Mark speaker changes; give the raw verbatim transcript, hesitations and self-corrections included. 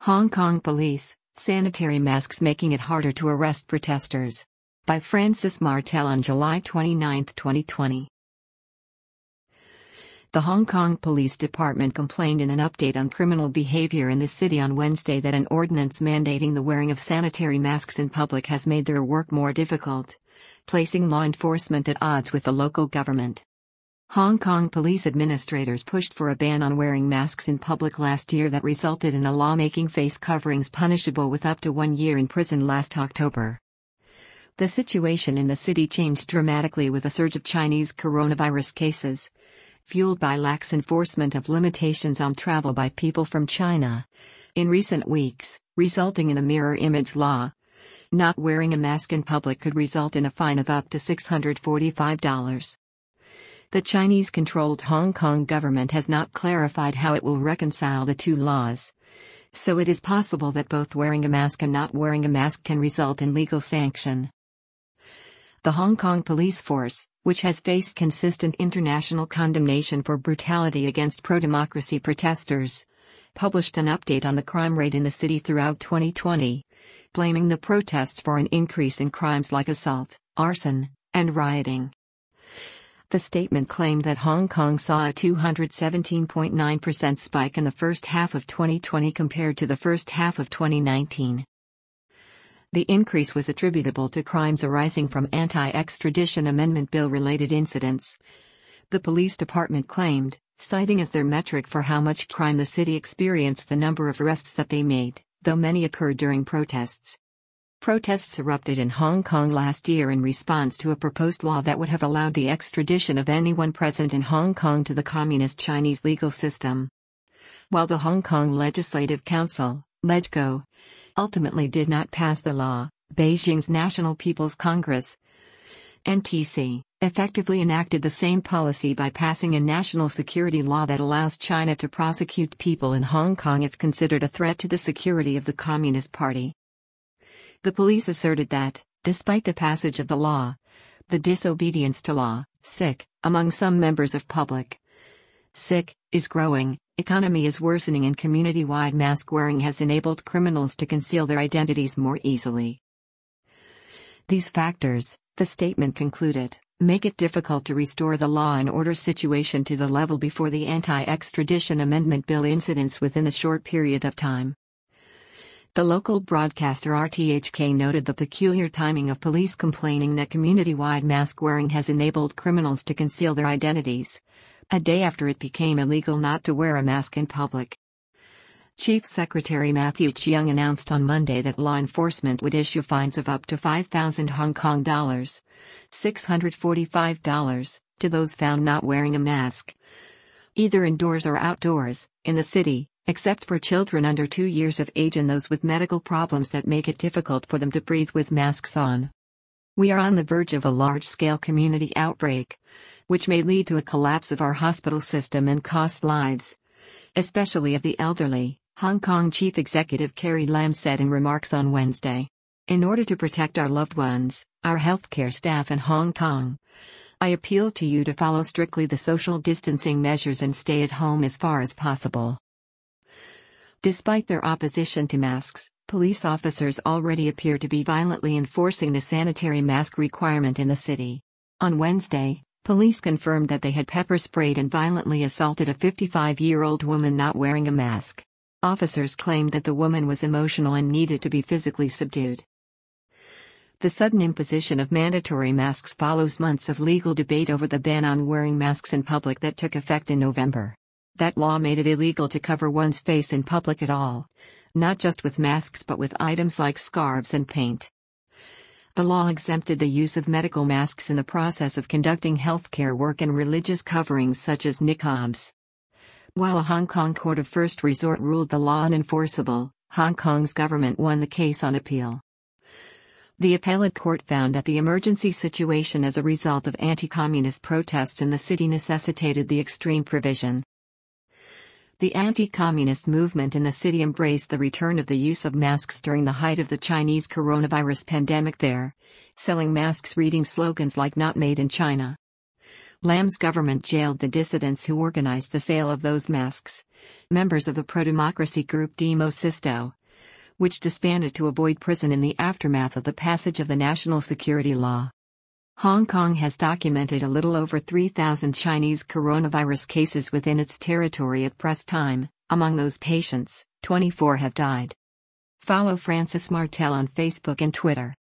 Speaker 1: Hong Kong Police, Sanitary Masks Making It Harder to Arrest Protesters. By Francis Martel on July twenty-ninth, twenty twenty. The Hong Kong Police Department complained in an update on criminal behavior in the city on Wednesday that an ordinance mandating the wearing of sanitary masks in public has made their work more difficult, placing law enforcement at odds with the local government. Hong Kong police administrators pushed for a ban on wearing masks in public last year that resulted in a law making face coverings punishable with up to one year in prison last October. The situation in the city changed dramatically with a surge of Chinese coronavirus cases, fueled by lax enforcement of limitations on travel by people from China in recent weeks, resulting in a mirror image law. Not wearing a mask in public could result in a fine of up to six hundred forty-five dollars. The Chinese-controlled Hong Kong government has not clarified how it will reconcile the two laws, so it is possible that both wearing a mask and not wearing a mask can result in legal sanction. The Hong Kong police force, which has faced consistent international condemnation for brutality against pro-democracy protesters, published an update on the crime rate in the city throughout twenty twenty, blaming the protests for an increase in crimes like assault, arson, and rioting. The statement claimed that Hong Kong saw a two hundred seventeen point nine percent spike in the first half of twenty twenty compared to the first half of twenty nineteen. The increase was attributable to crimes arising from anti-extradition amendment bill-related incidents, the police department claimed, citing as their metric for how much crime the city experienced the number of arrests that they made, though many occurred during protests. Protests erupted in Hong Kong last year in response to a proposed law that would have allowed the extradition of anyone present in Hong Kong to the Communist Chinese legal system. While the Hong Kong Legislative Council, LegCo, ultimately did not pass the law, Beijing's National People's Congress, N P C, effectively enacted the same policy by passing a national security law that allows China to prosecute people in Hong Kong if considered a threat to the security of the Communist Party. The police asserted that, despite the passage of the law, the disobedience to law, S I C, among some members of public S I C, is growing, economy is worsening and community-wide mask wearing has enabled criminals to conceal their identities more easily. These factors, the statement concluded, make it difficult to restore the law and order situation to the level before the anti-extradition amendment bill incidents within a short period of time. The local broadcaster R T H K noted the peculiar timing of police complaining that community-wide mask wearing has enabled criminals to conceal their identities, a day after it became illegal not to wear a mask in public. Chief Secretary Matthew Cheung announced on Monday that law enforcement would issue fines of up to five thousand Hong Kong dollars, six hundred forty-five dollars, to those found not wearing a mask, either indoors or outdoors, in the city, except for children under two years of age and those with medical problems that make it difficult for them to breathe with masks on. We are on the verge of a large-scale community outbreak, which may lead to a collapse of our hospital system and cost lives, especially of the elderly, Hong Kong Chief Executive Carrie Lam said in remarks on Wednesday. In order to protect our loved ones, our healthcare staff in Hong Kong, I appeal to you to follow strictly the social distancing measures and stay at home as far as possible. Despite their opposition to masks, police officers already appear to be violently enforcing the sanitary mask requirement in the city. On Wednesday, police confirmed that they had pepper sprayed and violently assaulted a fifty-five-year-old woman not wearing a mask. Officers claimed that the woman was emotional and needed to be physically subdued. The sudden imposition of mandatory masks follows months of legal debate over the ban on wearing masks in public that took effect in November. That law made it illegal to cover one's face in public at all, not just with masks but with items like scarves and paint. The law exempted the use of medical masks in the process of conducting healthcare work and religious coverings such as niqabs. While a Hong Kong court of first resort ruled the law unenforceable, Hong Kong's government won the case on appeal. The appellate court found that the emergency situation as a result of anti-communist protests in the city necessitated the extreme provision. The anti-communist movement in the city embraced the return of the use of masks during the height of the Chinese coronavirus pandemic there, selling masks reading slogans like "Not Made in China." Lam's government jailed the dissidents who organized the sale of those masks, members of the pro-democracy group Demo Sisto, which disbanded to avoid prison in the aftermath of the passage of the national security law. Hong Kong has documented a little over three thousand Chinese coronavirus cases within its territory at press time. Among those patients, twenty-four have died. Follow Francis Martel on Facebook and Twitter.